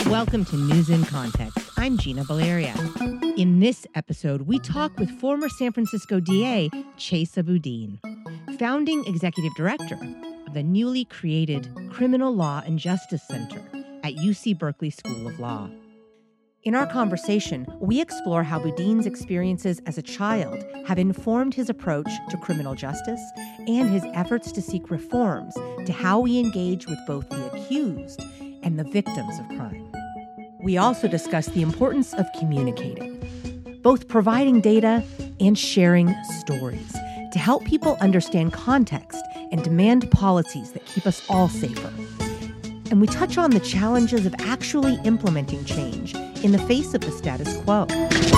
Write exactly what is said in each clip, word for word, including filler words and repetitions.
Welcome to News in Context. I'm Gina Valeria. In this episode, we talk with former San Francisco D A Chesa Boudin, founding executive director of the newly created Criminal Law and Justice Center at U C Berkeley School of Law. In our conversation, we explore how Boudin's experiences as a child have informed his approach to criminal justice and his efforts to seek reforms to how we engage with both the accused and the victims of crime. We also discuss the importance of communicating, both providing data and sharing stories to help people understand context and demand policies that keep us all safer. And we touch on the challenges of actually implementing change in the face of the status quo.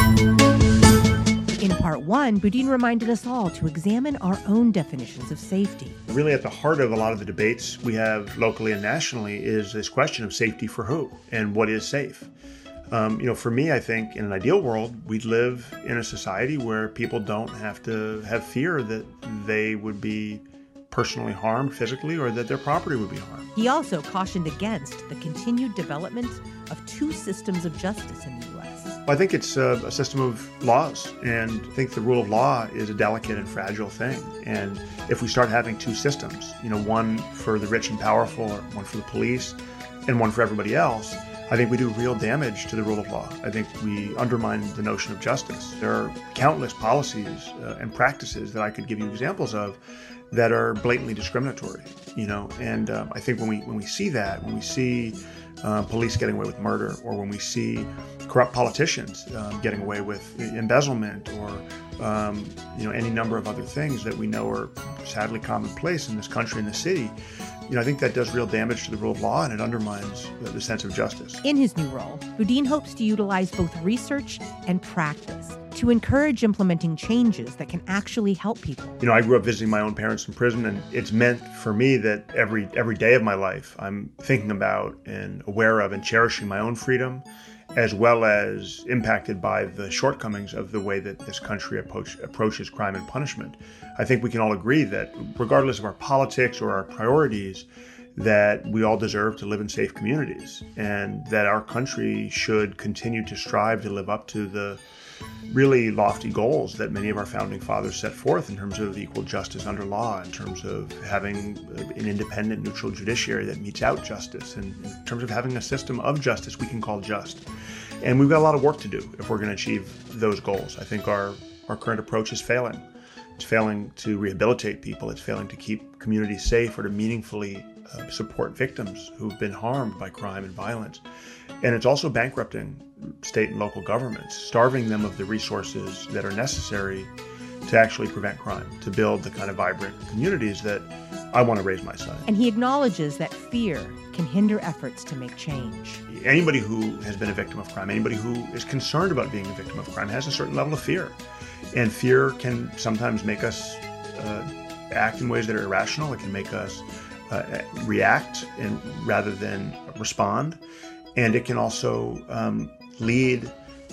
In part one, Boudin reminded us all to examine our own definitions of safety. Really at the heart of a lot of the debates we have locally and nationally is this question of safety for who and what is safe. Um, you know, for me, I think in an ideal world, we'd live in a society where people don't have to have fear that they would be personally harmed physically or that their property would be harmed. He also cautioned against the continued development of two systems of justice in the U S. Well, I think it's a, a system of laws, and I think the rule of law is a delicate and fragile thing. And if we start having two systems, you know, one for the rich and powerful, or one for the police, and one for everybody else, I think we do real damage to the rule of law. I think we undermine the notion of justice. There are countless policies uh, and practices that I could give you examples of that are blatantly discriminatory, you know, and um, I think when we when we see that, when we see uh, police getting away with murder, or when we see corrupt politicians um, getting away with embezzlement, or um, you know, any number of other things that we know are sadly commonplace in this country and the city, you know, I think that does real damage to the rule of law, and it undermines the, the sense of justice. In his new role, Boudin hopes to utilize both research and practice to encourage implementing changes that can actually help people. You know, I grew up visiting my own parents in prison, and it's meant for me that every every day of my life, I'm thinking about and aware of and cherishing my own freedom, as well as impacted by the shortcomings of the way that this country approach, approaches crime and punishment. I think we can all agree that regardless of our politics or our priorities, that we all deserve to live in safe communities, and that our country should continue to strive to live up to the really lofty goals that many of our founding fathers set forth in terms of equal justice under law, in terms of having an independent, neutral judiciary that metes out justice, and in terms of having a system of justice we can call just. And we've got a lot of work to do if we're going to achieve those goals. I think our, our current approach is failing. It's failing to rehabilitate people. It's failing to keep communities safe or to meaningfully uh, support victims who've been harmed by crime and violence. And it's also bankrupting state and local governments, starving them of the resources that are necessary to actually prevent crime, to build the kind of vibrant communities that I want to raise my son. And he acknowledges that fear can hinder efforts to make change. Anybody who has been a victim of crime, anybody who is concerned about being a victim of crime has a certain level of fear. And fear can sometimes make us uh, act in ways that are irrational. It can make us uh, react and rather than respond. And it can also um, lead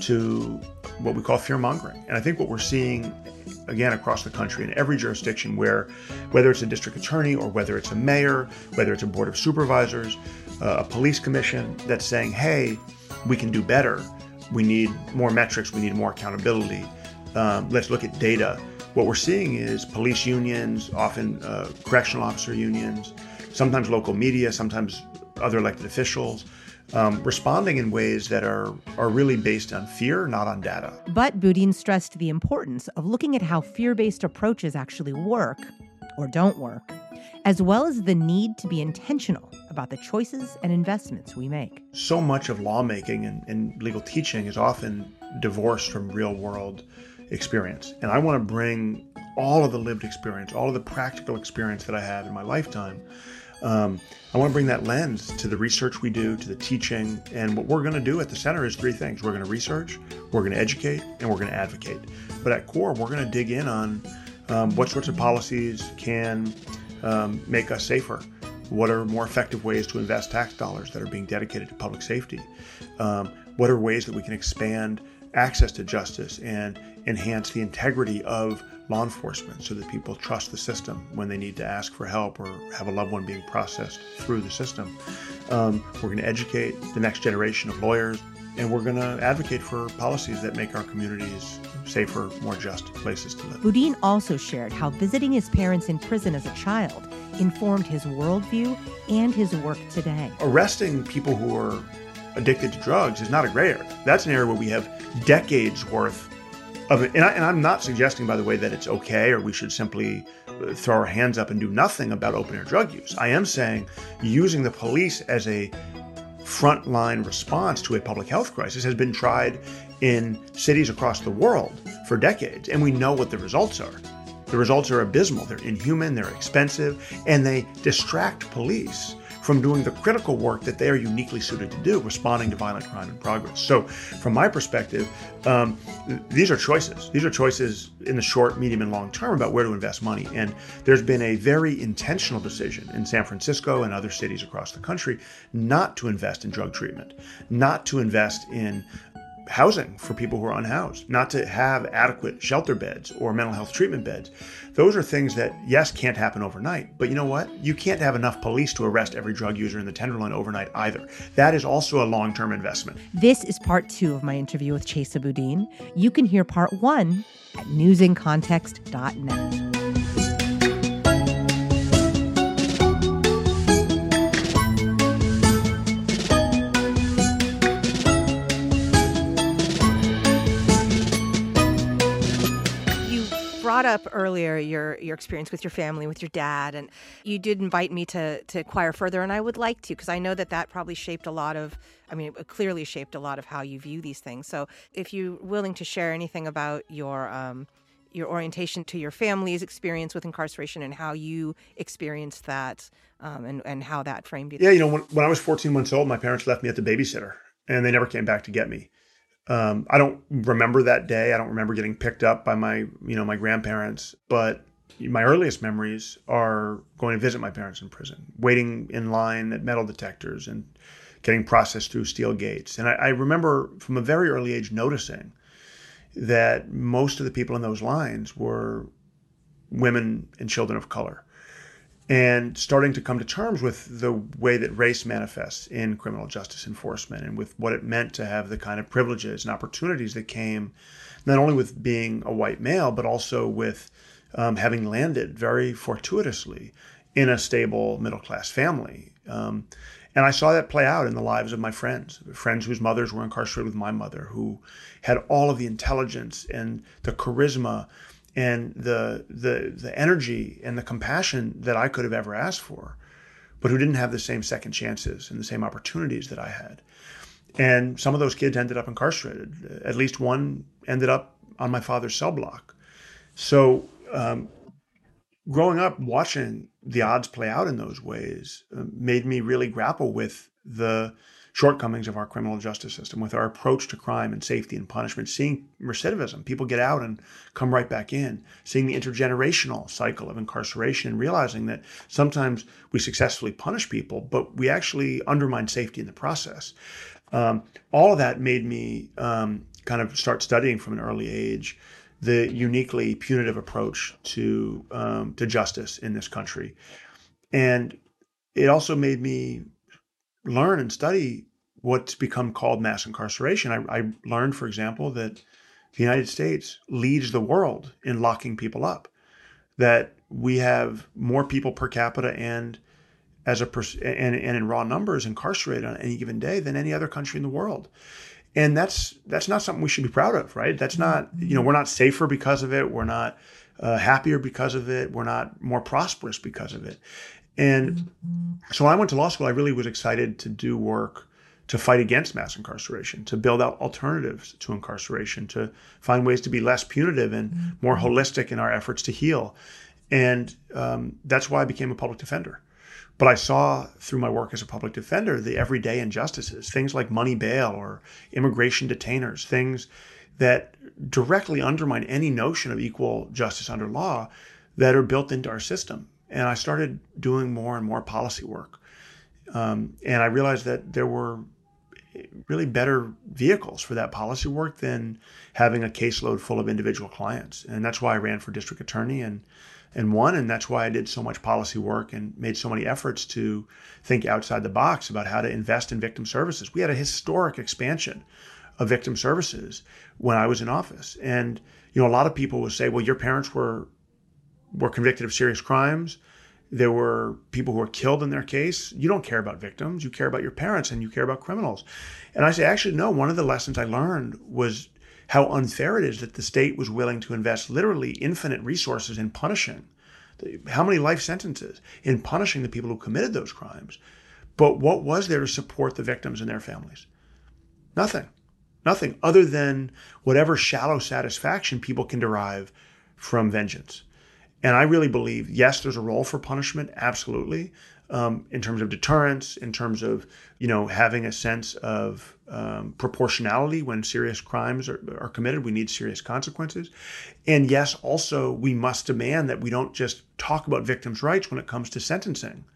to what we call fear-mongering. And I think what we're seeing, again, across the country in every jurisdiction, where whether it's a district attorney or whether it's a mayor, whether it's a board of supervisors, uh, a police commission that's saying, hey, we can do better. We need more metrics. We need more accountability. Um, let's look at data. What we're seeing is police unions, often uh, correctional officer unions, sometimes local media, sometimes other elected officials, Um, responding in ways that are, are really based on fear, not on data. But Boudin stressed the importance of looking at how fear-based approaches actually work or don't work, as well as the need to be intentional about the choices and investments we make. So much of lawmaking and, and legal teaching is often divorced from real-world experience. And I want to bring all of the lived experience, all of the practical experience that I have in my lifetime. Um, I want to bring that lens to the research we do, to the teaching, and what we're going to do at the center is three things. We're going to research, we're going to educate, and we're going to advocate. But at core, we're going to dig in on um, what sorts of policies can um, make us safer. What are more effective ways to invest tax dollars that are being dedicated to public safety? Um, what are ways that we can expand access to justice and enhance the integrity of law enforcement so that people trust the system when they need to ask for help or have a loved one being processed through the system. Um, we're going to educate the next generation of lawyers, and we're going to advocate for policies that make our communities safer, more just places to live. Boudin also shared how visiting his parents in prison as a child informed his worldview and his work today. Arresting people who are addicted to drugs is not a gray area. That's an area where we have decades worth of it. And, I, and I'm not suggesting, by the way, that it's okay or we should simply throw our hands up and do nothing about open air drug use. I am saying using the police as a frontline response to a public health crisis has been tried in cities across the world for decades, and we know what the results are. The results are abysmal. They're inhuman, they're expensive, and they distract police from doing the critical work that they are uniquely suited to do, responding to violent crime in progress. So from my perspective, um, these are choices. These are choices in the short, medium, and long term about where to invest money. And there's been a very intentional decision in San Francisco and other cities across the country not to invest in drug treatment, not to invest in housing for people who are unhoused, not to have adequate shelter beds or mental health treatment beds. Those are things that, yes, can't happen overnight. But you know what? You can't have enough police to arrest every drug user in the Tenderloin overnight either. That is also a long-term investment. This is part two of my interview with Chesa Boudin. You can hear part one at news in context dot net. Brought up earlier your your experience with your family, with your dad, and you did invite me to to inquire further, and I would like to, because I know that that probably shaped a lot of, I mean, it clearly shaped a lot of how you view these things. So if you're willing to share anything about your um, your orientation to your family's experience with incarceration and how you experienced that, um, and, and how that framed you. Yeah, you know, when, when I was fourteen months old, my parents left me at the babysitter, and they never came back to get me. Um, I don't remember that day. I don't remember getting picked up by my, you know, my grandparents. But my earliest memories are going to visit my parents in prison, waiting in line at metal detectors and getting processed through steel gates. And I, I remember from a very early age noticing that most of the people in those lines were women and children of color, and starting to come to terms with the way that race manifests in criminal justice enforcement and with what it meant to have the kind of privileges and opportunities that came not only with being a white male, but also with um, having landed very fortuitously in a stable middle-class family. Um, and I saw that play out in the lives of my friends, friends whose mothers were incarcerated with my mother, who had all of the intelligence and the charisma and the the the energy and the compassion that I could have ever asked for, but who didn't have the same second chances and the same opportunities that I had. And some of those kids ended up incarcerated. At least one ended up on my father's cell block. So um, growing up, watching the odds play out in those ways uh, made me really grapple with the shortcomings of our criminal justice system, with our approach to crime and safety and punishment, seeing recidivism, people get out and come right back in, seeing the intergenerational cycle of incarceration and realizing that sometimes we successfully punish people, but we actually undermine safety in the process. Um, all of that made me um, kind of start studying from an early age the uniquely punitive approach to um, to justice in this country. And it also made me learn and study what's become called mass incarceration. I, I learned, for example, that the United States leads the world in locking people up, that we have more people per capita and as a pers- and, and in raw numbers incarcerated on any given day than any other country in the world. And that's that's not something we should be proud of, right? That's not, you know, we're not safer because of it. We're not uh, happier because of it. We're not more prosperous because of it. And so when I went to law school, I really was excited to do work to fight against mass incarceration, to build out alternatives to incarceration, to find ways to be less punitive and more holistic in our efforts to heal. And um, that's why I became a public defender. But I saw through my work as a public defender the everyday injustices, things like money bail or immigration detainers, things that directly undermine any notion of equal justice under law that are built into our system. And I started doing more and more policy work. Um, and I realized that there were really better vehicles for that policy work than having a caseload full of individual clients. And that's why I ran for district attorney and and won. And that's why I did so much policy work and made so many efforts to think outside the box about how to invest in victim services. We had a historic expansion of victim services when I was in office. And, you know, a lot of people would say, well, your parents were were convicted of serious crimes. There were people who were killed in their case. You don't care about victims. You care about your parents and you care about criminals. And I say, actually, no, one of the lessons I learned was how unfair it is that the state was willing to invest literally infinite resources in punishing, how many life sentences, in punishing the people who committed those crimes. But what was there to support the victims and their families? Nothing. Nothing other than whatever shallow satisfaction people can derive from vengeance. And I really believe, yes, there's a role for punishment, absolutely, um, in terms of deterrence, in terms of, you know, having a sense of um, proportionality when serious crimes are, are committed. We need serious consequences. And yes, also, we must demand that we don't just talk about victims' rights when it comes to sentencing.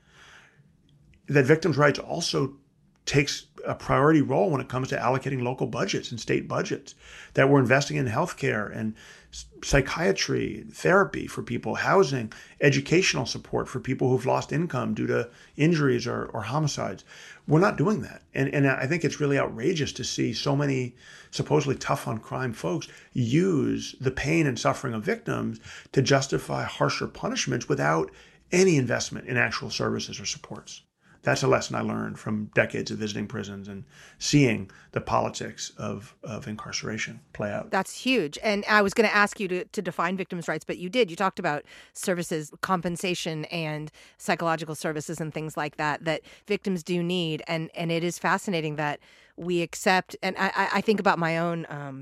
That victims' rights also takes a priority role when it comes to allocating local budgets and state budgets, that we're investing in healthcare and psychiatry, therapy for people, housing, educational support for people who've lost income due to injuries or, or homicides. We're not doing that. And, and I think it's really outrageous to see so many supposedly tough on crime folks use the pain and suffering of victims to justify harsher punishments without any investment in actual services or supports. That's a lesson I learned from decades of visiting prisons and seeing the politics of, of incarceration play out. That's huge. And I was going to ask you to, to define victims' rights, but you did. You talked about services, compensation, and psychological services and things like that, that victims do need. And, and it is fascinating that we accept, and I, I think about my own um,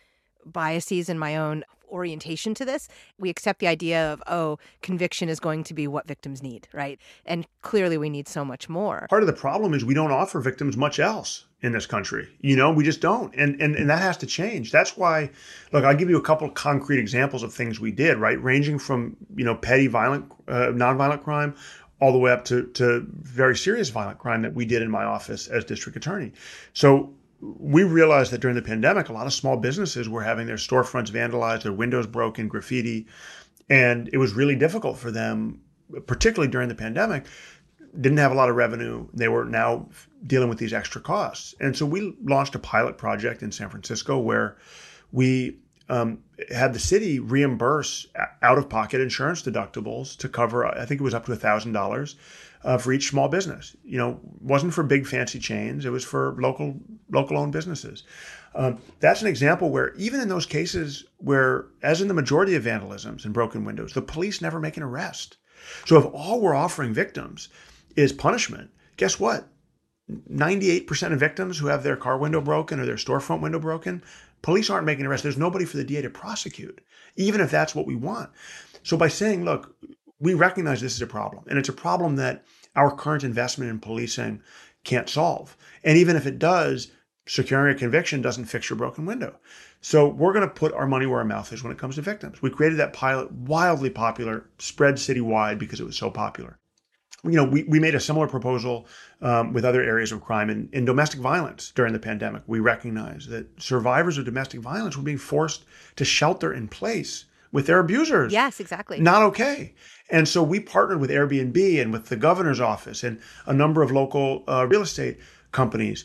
biases and my own orientation to this. We accept the idea of, oh, conviction is going to be what victims need, right? And clearly we need so much more. Part of the problem is we don't offer victims much else in this country. You know, we just don't. And, and, and that has to change. That's why, look, I'll give you a couple of concrete examples of things we did, right? Ranging from, you know, petty violent, uh, nonviolent crime all the way up to, to very serious violent crime that we did in my office as district attorney. So we realized that during the pandemic, a lot of small businesses were having their storefronts vandalized, their windows broken, graffiti, and it was really difficult for them, particularly during the pandemic. Didn't have a lot of revenue. They were now dealing with these extra costs. And so we launched a pilot project in San Francisco where we um, had the city reimburse out-of-pocket insurance deductibles to cover, I think it was up to one thousand dollars. Uh, for each small business. You know, wasn't for big fancy chains. It was for local, local owned businesses. Um, that's an example where even in those cases where, as in the majority of vandalisms and broken windows, the police never make an arrest. So if all we're offering victims is punishment, guess what? ninety-eight percent of victims who have their car window broken or their storefront window broken, police aren't making an arrest. There's nobody for the D A to prosecute, even if that's what we want. So by saying, look, we recognize this is a problem, and it's a problem that our current investment in policing can't solve. And even if it does, securing a conviction doesn't fix your broken window. So we're going to put our money where our mouth is when it comes to victims. We created that pilot, wildly popular, spread citywide because it was so popular. You know, we, we made a similar proposal um, with other areas of crime. In, in domestic violence during the pandemic, we recognized that survivors of domestic violence were being forced to shelter in place with their abusers. Yes, exactly. Not okay. And so we partnered with Airbnb and with the governor's office and a number of local uh, real estate companies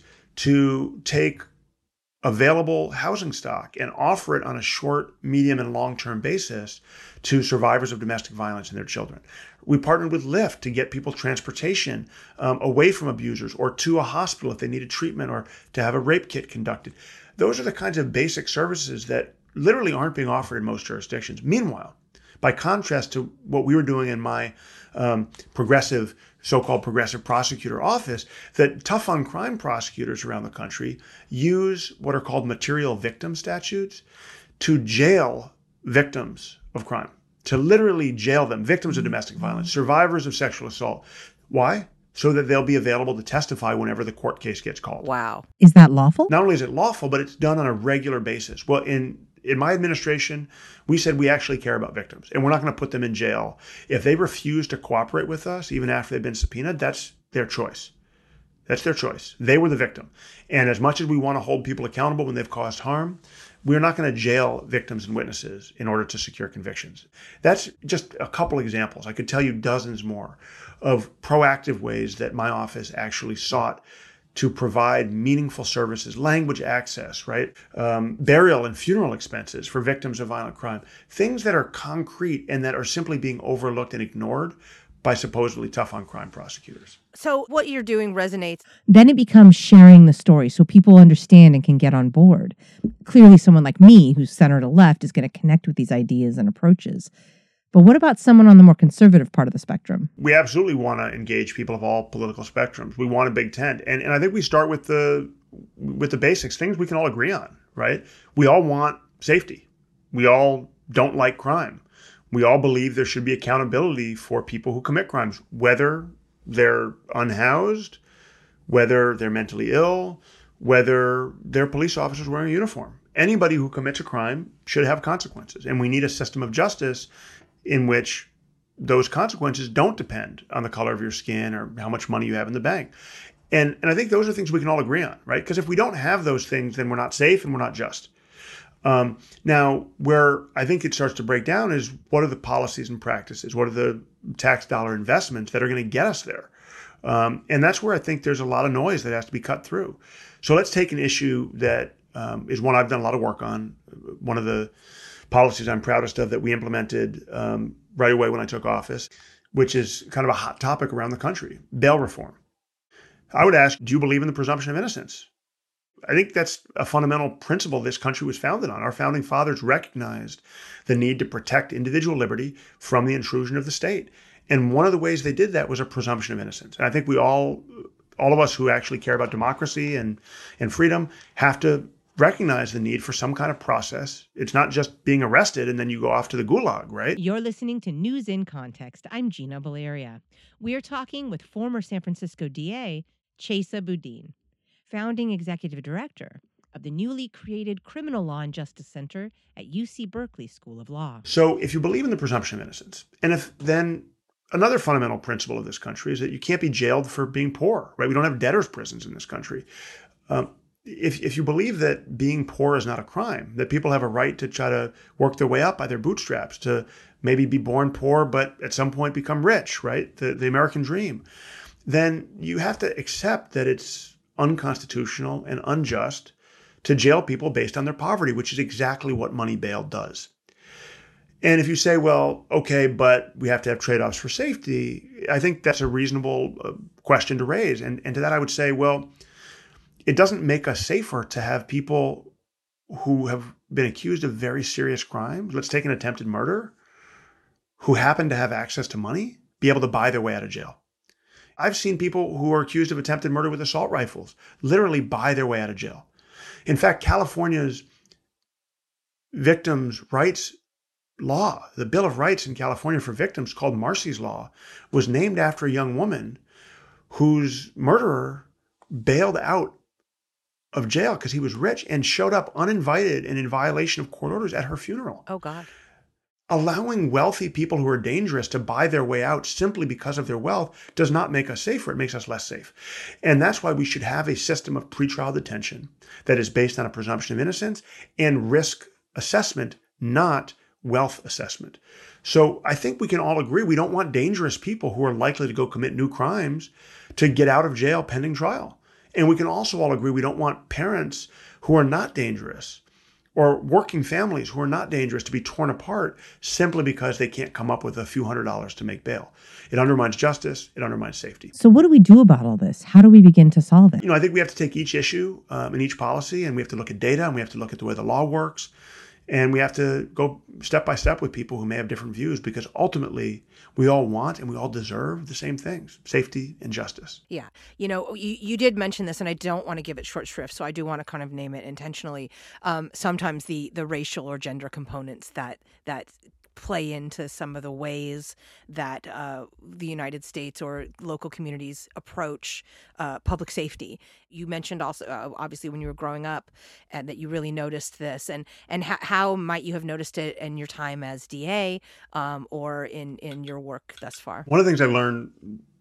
to take available housing stock and offer it on a short, medium, and long-term basis to survivors of domestic violence and their children. We partnered with Lyft to get people transportation um, away from abusers or to a hospital if they needed treatment or to have a rape kit conducted. Those are the kinds of basic services that literally aren't being offered in most jurisdictions. Meanwhile, by contrast to what we were doing in my um, progressive, so-called progressive prosecutor office, that tough on crime prosecutors around the country use what are called material victim statutes to jail victims of crime, to literally jail them, victims of domestic violence, survivors of sexual assault. Why? So that they'll be available to testify whenever the court case gets called. Wow. Is that lawful? Not only is it lawful, but it's done on a regular basis. Well, in In my administration, we said we actually care about victims and we're not going to put them in jail. If they refuse to cooperate with us, even after they've been subpoenaed, that's their choice. That's their choice. They were the victim. And as much as we want to hold people accountable when they've caused harm, we're not going to jail victims and witnesses in order to secure convictions. That's just a couple examples. I could tell you dozens more of proactive ways that my office actually sought to provide meaningful services, language access, right? Um, burial and funeral expenses for victims of violent crime, things that are concrete and that are simply being overlooked and ignored by supposedly tough on crime prosecutors. So what you're doing resonates. Then it becomes sharing the story so people understand and can get on board. Clearly, someone like me, who's center to left, is going to connect with these ideas and approaches. But what about someone on the more conservative part of the spectrum? We absolutely want to engage people of all political spectrums. We want a big tent. And, and I think we start with the with the basics, things we can all agree on, right? We all want safety. We all don't like crime. We all believe there should be accountability for people who commit crimes, whether they're unhoused, whether they're mentally ill, whether they're police officers wearing a uniform. Anybody who commits a crime should have consequences. And we need a system of justice in which those consequences don't depend on the color of your skin or how much money you have in the bank. And, and I think those are things we can all agree on, right? Because if we don't have those things, then we're not safe and we're not just. Um, now, where I think it starts to break down is what are the policies and practices? What are the tax dollar investments that are going to get us there? Um, and that's where I think there's a lot of noise that has to be cut through. So let's take an issue that um, is one I've done a lot of work on. One of the policies I'm proudest of that we implemented um, right away when I took office, which is kind of a hot topic around the country, bail reform. I would ask, do you believe in the presumption of innocence? I think that's a fundamental principle this country was founded on. Our founding fathers recognized the need to protect individual liberty from the intrusion of the state. And one of the ways they did that was a presumption of innocence. And I think we all, all of us who actually care about democracy and, and freedom have to recognize the need for some kind of process. It's not just being arrested and then you go off to the gulag, right? You're listening to News in Context. I'm Gina Valeria. We are talking with former San Francisco D A, Chesa Boudin, founding executive director of the newly created Criminal Law and Justice Center at U C Berkeley School of Law. So if you believe in the presumption of innocence, and if then another fundamental principle of this country is that you can't be jailed for being poor, right? We don't have debtors' prisons in this country. Um, if, if you believe that being poor is not a crime, that people have a right to try to work their way up by their bootstraps, to maybe be born poor, but at some point become rich, right? The, the American dream, then you have to accept that it's unconstitutional and unjust to jail people based on their poverty, which is exactly what money bail does. And if you say, well, okay, but we have to have trade-offs for safety, I think that's a reasonable uh, question to raise. And, and to that, I would say, well, it doesn't make us safer to have people who have been accused of very serious crimes. Let's take an attempted murder, who happen to have access to money, be able to buy their way out of jail. I've seen people who are accused of attempted murder with assault rifles literally buy their way out of jail. In fact, California's victims' rights law, the Bill of Rights in California for victims called Marsy's Law, was named after a young woman whose murderer bailed out of jail because he was rich and showed up uninvited and in violation of court orders at her funeral. Oh, God. Allowing wealthy people who are dangerous to buy their way out simply because of their wealth does not make us safer. It makes us less safe. And that's why we should have a system of pretrial detention that is based on a presumption of innocence and risk assessment, not wealth assessment. So I think we can all agree we don't want dangerous people who are likely to go commit new crimes to get out of jail pending trial. And we can also all agree we don't want parents who are not dangerous or working families who are not dangerous to be torn apart simply because they can't come up with a few hundred dollars to make bail. It undermines justice. It undermines safety. So what do we do about all this? How do we begin to solve it? You know, I think we have to take each issue um, and each policy, and we have to look at data, and we have to look at the way the law works, and we have to go step by step with people who may have different views, because ultimately we all want and we all deserve the same things: safety and justice. Yeah. You know, you, you did mention this, and I don't want to give it short shrift, so I do want to kind of name it intentionally. Um, sometimes the the racial or gender components that that play into some of the ways that uh, the United States or local communities approach uh, public safety. You mentioned also, uh, obviously, when you were growing up, and that you really noticed this. And and ha- how might you have noticed it in your time as D A um, or in, in your work thus far? One of the things I learned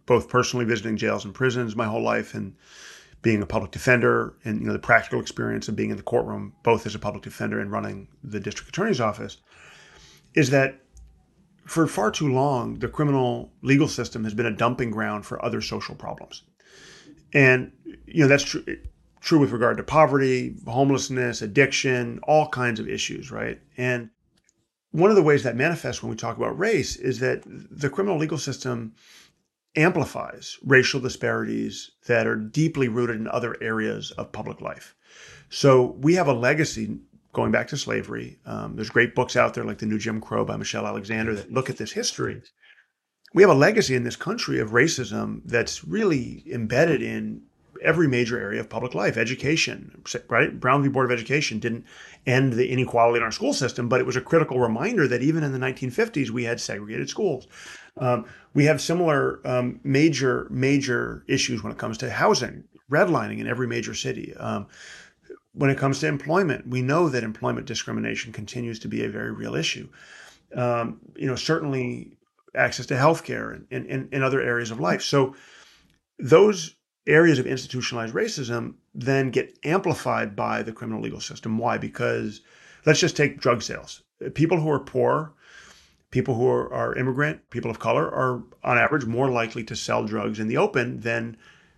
both personally visiting jails and prisons my whole life and being a public defender and, you know, the practical experience of being in the courtroom, both as a public defender and running the district attorney's office, is that for far too long, the criminal legal system has been a dumping ground for other social problems. And, you know, that's true, true with regard to poverty, homelessness, addiction, all kinds of issues, right? And one of the ways that manifests when we talk about race is that the criminal legal system amplifies racial disparities that are deeply rooted in other areas of public life. So we have a legacy going back to slavery. Um, there's great books out there like The New Jim Crow by Michelle Alexander that look at this history. We have a legacy in this country of racism that's really embedded in every major area of public life. Education, right? Brown v. Board of Education didn't end the inequality in our school system, but it was a critical reminder that even in the nineteen fifties, we had segregated schools. Um, we have similar um, major, major issues when it comes to housing, redlining in every major city. Um, when it comes to employment, we know that employment discrimination continues to be a very real issue. Um, you know, certainly access to healthcare and, and, and other areas of life. So those areas of institutionalized racism then get amplified by the criminal legal system. Why? Because let's just take drug sales. People who are poor, people who are, are immigrant, people of color are on average more likely to sell drugs in the open than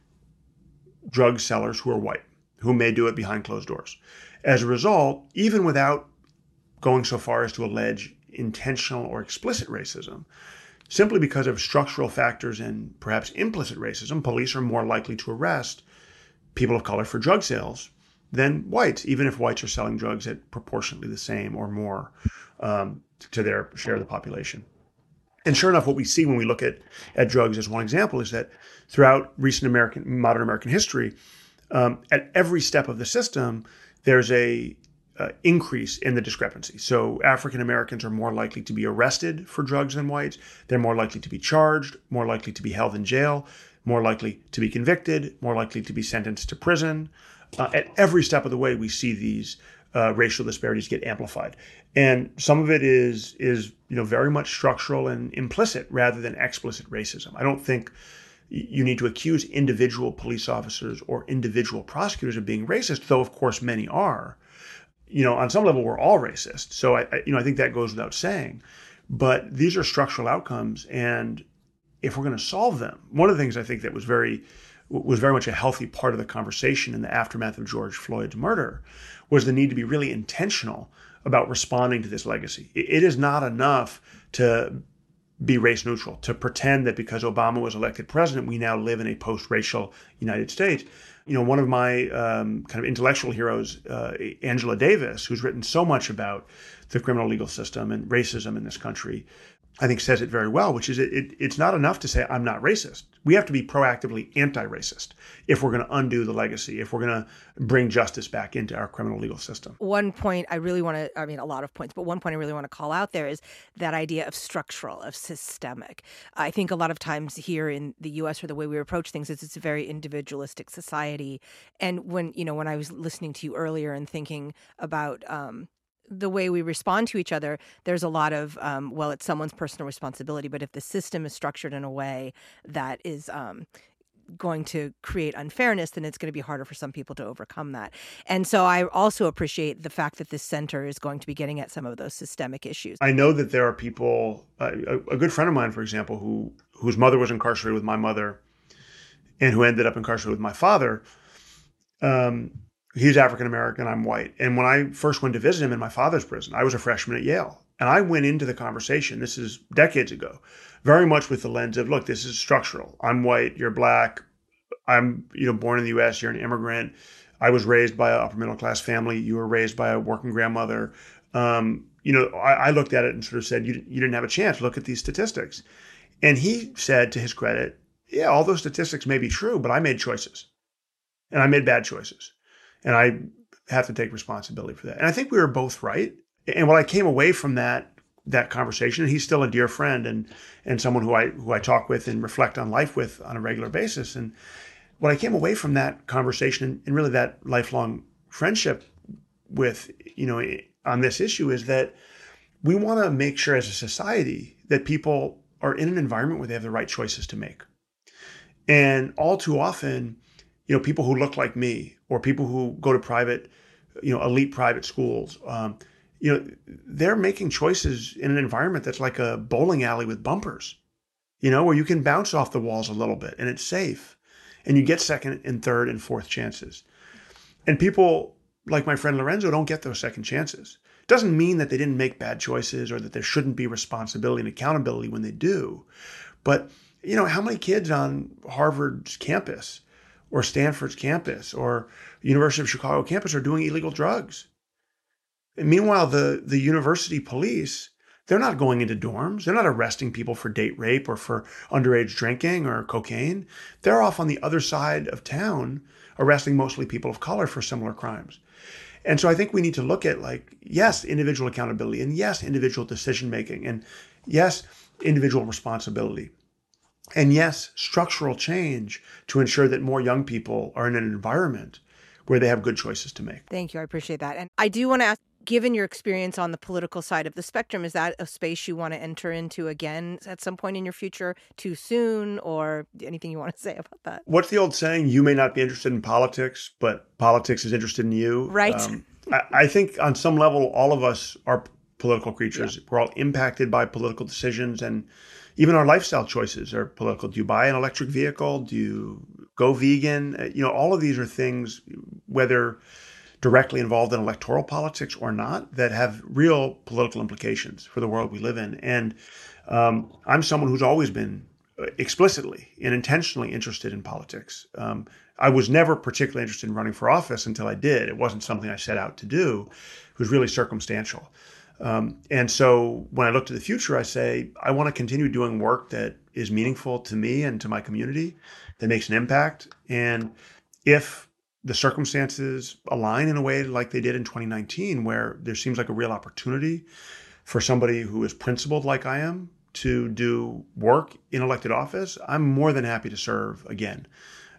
drug sellers who are white, who may do it behind closed doors. As a result, even without going so far as to allege intentional or explicit racism, simply because of structural factors and perhaps implicit racism, police are more likely to arrest people of color for drug sales than whites, even if whites are selling drugs at proportionately the same or more um, to their share of the population. And sure enough, what we see when we look at, at drugs as one example is that throughout recent American, modern American history, um, at every step of the system, there's a Uh, increase in the discrepancy. So African Americans are more likely to be arrested for drugs than whites. They're more likely to be charged, more likely to be held in jail, more likely to be convicted, more likely to be sentenced to prison. Uh, at every step of the way, we see these uh, racial disparities get amplified. And some of it is, is you know, very much structural and implicit rather than explicit racism. I don't think you need to accuse individual police officers or individual prosecutors of being racist, though of course many are. You know, on some level, we're all racist. So, I, I, you know, I think that goes without saying. But these are structural outcomes, and if we're going to solve them, one of the things I think that was very, was very much a healthy part of the conversation in the aftermath of George Floyd's murder was the need to be really intentional about responding to this legacy. It, it is not enough to be race neutral, to pretend that because Obama was elected president, we now live in a post-racial United States. You know, one of my um, kind of intellectual heroes, uh, Angela Davis, who's written so much about the criminal legal system and racism in this country, I think says it very well, which is it, it, it's not enough to say, I'm not racist. We have to be proactively anti-racist if we're going to undo the legacy, if we're going to bring justice back into our criminal legal system. One point I really want to, I mean, a lot of points, but one point I really want to call out there is that idea of structural, of systemic. I think a lot of times here in the U S or the way we approach things is it's a very individualistic society. And when, you know, when I was listening to you earlier and thinking about, um, the way we respond to each other, there's a lot of, um, well, it's someone's personal responsibility. But if the system is structured in a way that is um, going to create unfairness, then it's going to be harder for some people to overcome that. And so I also appreciate the fact that this center is going to be getting at some of those systemic issues. I know that there are people, uh, a, a good friend of mine, for example, who whose mother was incarcerated with my mother and who ended up incarcerated with my father. Um, He's African-American, I'm white. And when I first went to visit him in my father's prison, I was a freshman at Yale. And I went into the conversation, this is decades ago, very much with the lens of, look, this is structural. I'm white, you're black. I'm, you know, born in the U S, you're an immigrant. I was raised by an upper middle class family. You were raised by a working grandmother. Um, you know, I, I looked at it and sort of said, you, you didn't have a chance. Look at these statistics. And he said, to his credit, yeah, all those statistics may be true, but I made choices. And I made bad choices. And I have to take responsibility for that. And I think we were both right. And what I came away from that that conversation, and he's still a dear friend and and someone who I who I talk with and reflect on life with on a regular basis. And what I came away from that conversation and, and really that lifelong friendship with, you know, on this issue is that we want to make sure as a society that people are in an environment where they have the right choices to make. And all too often, you know, people who look like me or people who go to private, you know, elite private schools, um, you know, they're making choices in an environment that's like a bowling alley with bumpers, you know, where you can bounce off the walls a little bit and it's safe and you get second and third and fourth chances. And people like my friend Lorenzo don't get those second chances. It doesn't mean that they didn't make bad choices or that there shouldn't be responsibility and accountability when they do. But, you know, how many kids on Harvard's campus or Stanford's campus or University of Chicago campus are doing illegal drugs? And meanwhile, the, the university police, they're not going into dorms. They're not arresting people for date rape or for underage drinking or cocaine. They're off on the other side of town arresting mostly people of color for similar crimes. And so I think we need to look at, like, yes, individual accountability, and yes, individual decision-making, and yes, individual responsibility, and yes, structural change to ensure that more young people are in an environment where they have good choices to make. Thank you. I appreciate that. And I do want to ask, given your experience on the political side of the spectrum, is that a space you want to enter into again at some point in your future, too soon, or anything you want to say about that? What's the old saying? You may not be interested in politics, but politics is interested in you. Right. Um, I, I think on some level, all of us are political creatures. Yeah. We're all impacted by political decisions, and even our lifestyle choices are political. Do you buy an electric vehicle? Do you go vegan? You know, all of these are things, whether directly involved in electoral politics or not, that have real political implications for the world we live in. And um, I'm someone who's always been explicitly and intentionally interested in politics. Um, I was never particularly interested in running for office until I did. It wasn't something I set out to do. It was really circumstantial. Um, and so when I look to the future, I say, I want to continue doing work that is meaningful to me and to my community, that makes an impact. And if the circumstances align in a way like they did in twenty nineteen, where there seems like a real opportunity for somebody who is principled like I am to do work in elected office, I'm more than happy to serve again.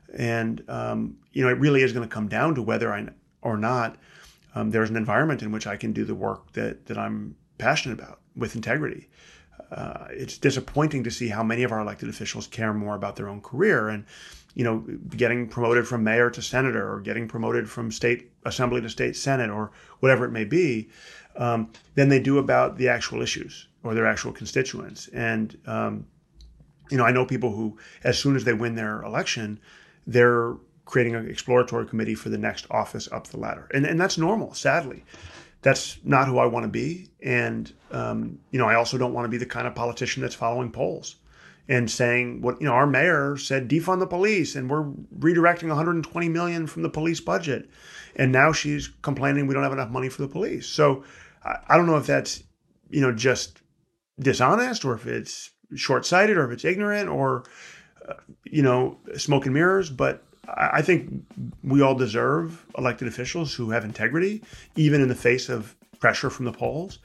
And, um, you know, it really is going to come down to whether I or not um, there's an environment in which I can do the work that, that I'm passionate about with integrity. Uh, it's disappointing to see how many of our elected officials care more about their own career and, you know, getting promoted from mayor to senator or getting promoted from state assembly to state senate or whatever it may be, um, than they do about the actual issues or their actual constituents. And, um, you know, I know people who, as soon as they win their election, they're creating an exploratory committee for the next office up the ladder. And, and that's normal, sadly. That's not who I want to be. And, um, you know, I also don't want to be the kind of politician that's following polls and saying what, you know, our mayor said, defund the police, and we're redirecting one hundred twenty million dollars from the police budget. And now she's complaining we don't have enough money for the police. So I, I don't know if that's, you know, just dishonest or if it's short-sighted or if it's ignorant or, uh, you know, smoke and mirrors. But I, I think we all deserve elected officials who have integrity, even in the face of pressure from the polls.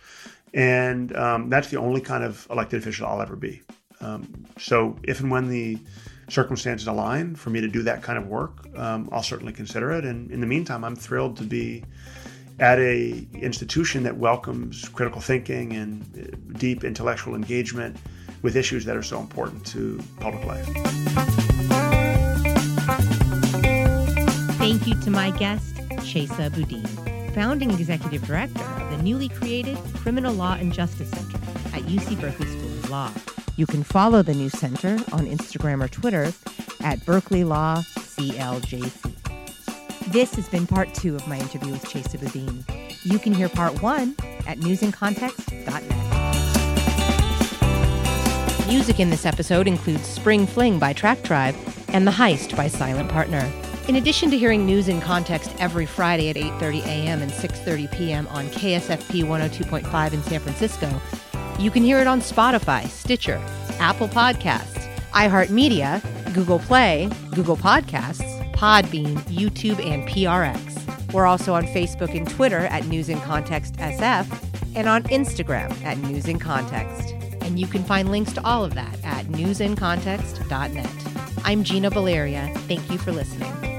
And um, that's the only kind of elected official I'll ever be. Um, so if and when the circumstances align for me to do that kind of work, um, I'll certainly consider it. And in the meantime, I'm thrilled to be at a institution that welcomes critical thinking and deep intellectual engagement with issues that are so important to public life. Thank you to my guest, Chesa Boudin, founding executive director of the newly created Criminal Law and Justice Center at U C Berkeley School of Law. You can follow the new center on Instagram or Twitter at Berkeley Law C L J C. This has been part two of my interview with Chesa Boudin. You can hear part one at news in context dot net. Music in this episode includes Spring Fling by Track Tribe and The Heist by Silent Partner. In addition to hearing News in Context every Friday at eight thirty a.m. and six thirty p.m. on K S F P one oh two point five in San Francisco, you can hear it on Spotify, Stitcher, Apple Podcasts, iHeartMedia, Google Play, Google Podcasts, Podbean, YouTube, and P R X. We're also on Facebook and Twitter at News in Context S F and on Instagram at News in Context. And you can find links to all of that at news in context dot net. I'm Gina Valeria. Thank you for listening.